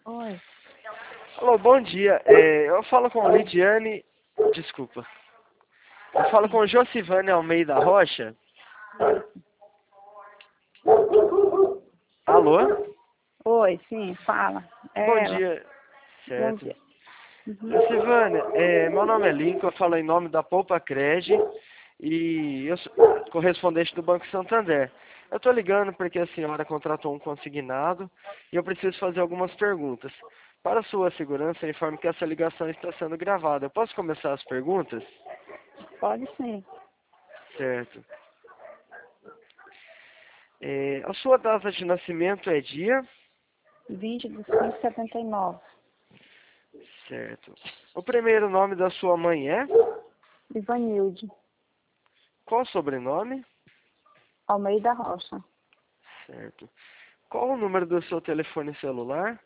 Oi, Alô, bom dia. Eu falo com Lidiane. Desculpa. Eu falo com Josivane Almeida Rocha. Alô? oi, sim, fala. Bom É ela. dia. Bom Certo. dia. Uhum. Josivane, meu nome é Lincoln, eu falo em nome da Poupa Cred e eu sou correspondente do Banco Santander. Eu estou ligando porque a senhora contratou um consignado e eu preciso fazer algumas perguntas. Para sua segurança, informe que essa ligação está sendo gravada. Eu posso começar as perguntas? Pode sim. Certo. A sua data de nascimento é dia? 20 de 5 de 79. Certo. O primeiro nome da sua mãe é? Ivanilde. Qual o sobrenome? Almeida Rocha. Certo. Qual o número do seu telefone celular?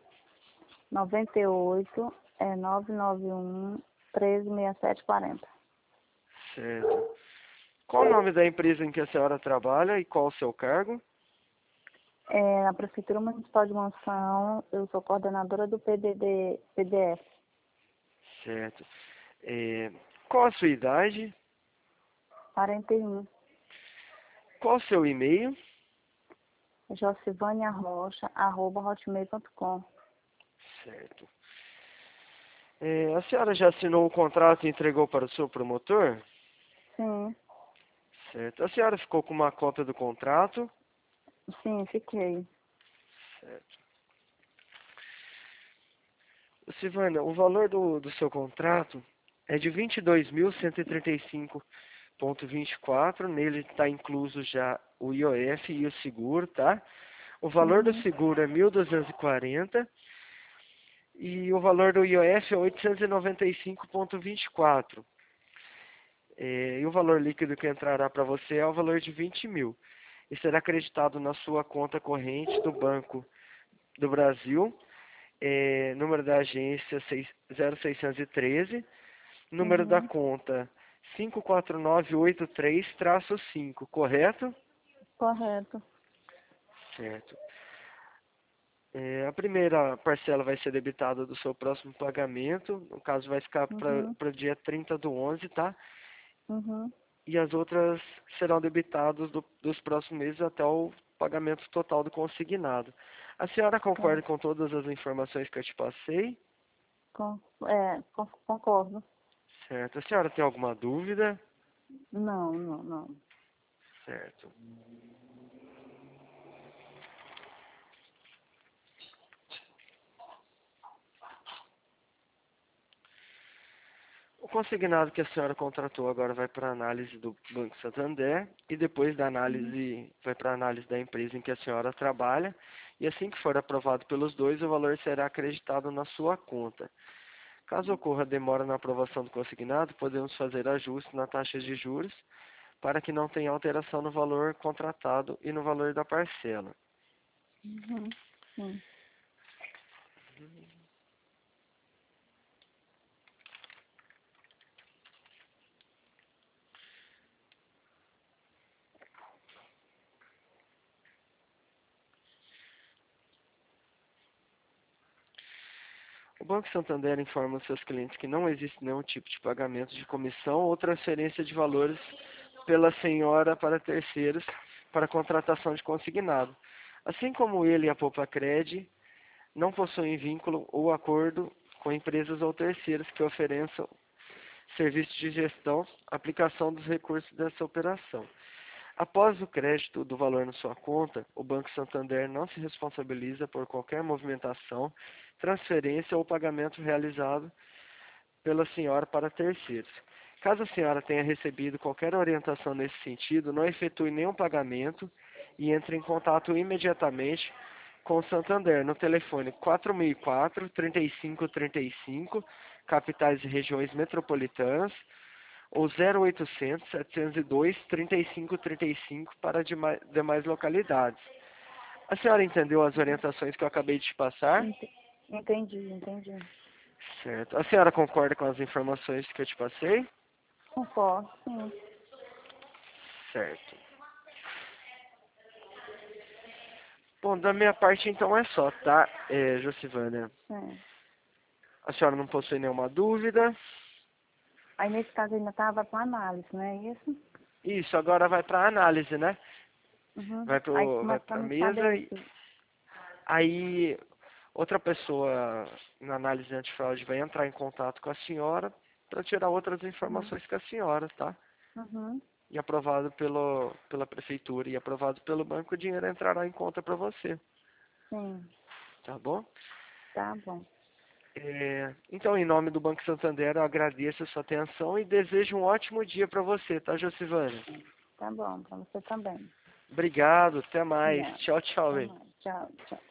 98 991 136740. Certo. Qual o nome da empresa em que a senhora trabalha e qual o seu cargo? Na Prefeitura Municipal de Monção, eu sou coordenadora do PDF. Certo. É, Qual a sua idade? 41. Qual o seu e-mail? josivaniarrocha@hotmail.com. Certo. A senhora já assinou o contrato e entregou para o seu promotor? Sim, Certo. A senhora ficou com uma cópia do contrato? sim, fiquei. Certo. Silvana, o valor do seu contrato é de 22.135,24. Nele está incluso já o IOF e o seguro, tá? O valor do Uhum. seguro é 1.240 e o valor do IOF é 895,24. E o valor líquido que entrará para você é o valor de 20 mil. E será acreditado na sua conta corrente do Banco do Brasil, número da agência 0613, número da Uhum. conta 54983-5, correto? Correto. Certo. A primeira parcela vai ser debitada do seu próximo pagamento, no caso vai ficar Uhum. para o dia 30/11, tá? Uhum. E as outras serão debitadas dos próximos meses até o pagamento total do consignado. A senhora Tá. concorda com todas as informações que eu te passei? Concordo. Certo. A senhora tem alguma dúvida? Não, não, não. Certo. O consignado que a senhora contratou agora vai para análise do Banco Santander e depois da Uhum. análise vai para análise da empresa em que a senhora trabalha e assim que for aprovado pelos dois, o valor será acreditado na sua conta. Caso ocorra demora na aprovação do consignado, podemos fazer ajustes na taxa de juros para que não tenha alteração no valor contratado e no valor da parcela. Uhum. Sim. O Banco Santander informa os seus clientes que não existe nenhum tipo de pagamento de comissão ou transferência de valores pela senhora para terceiros para contratação de consignado. Assim como ele e a Poupa-Cred não possuem vínculo ou acordo com empresas ou terceiros que ofereçam serviço de gestão, aplicação dos recursos dessa operação. Após o crédito do valor na sua conta, o Banco Santander não se responsabiliza por qualquer movimentação, transferência ou pagamento realizado pela senhora para terceiros. Caso a senhora tenha recebido qualquer orientação nesse sentido, não efetue nenhum pagamento e entre em contato imediatamente com o Santander no telefone 4004-3535, capitais e regiões metropolitanas, ou 0800 702 3535 para demais localidades. A senhora entendeu as orientações que eu acabei de te passar? Entendi, entendi. Certo. A senhora concorda com as informações que eu te passei? Concordo, sim. Certo. Bom, da minha parte então é só, tá, Josivânia? É. A senhora não possui nenhuma dúvida? Aí nesse caso ainda estava com análise, não é isso? Isso, agora vai para análise, né? Uhum. Vai Aí vai mas para para me mesa saber e se. aí outra pessoa na análise antifraude vai entrar em contato com a senhora para tirar outras Uhum. informações com a senhora, tá? Uhum. E aprovado pela prefeitura e aprovado pelo banco, o dinheiro entrará em conta para você, Sim, tá bom? tá bom. Então, em nome do Banco Santander, eu agradeço a sua atenção e desejo um ótimo dia para você, tá, Josivânia? Tá bom, para você também. Obrigado, até mais. Obrigada. Tchau, tchau, Até velho. mais. Tchau, tchau.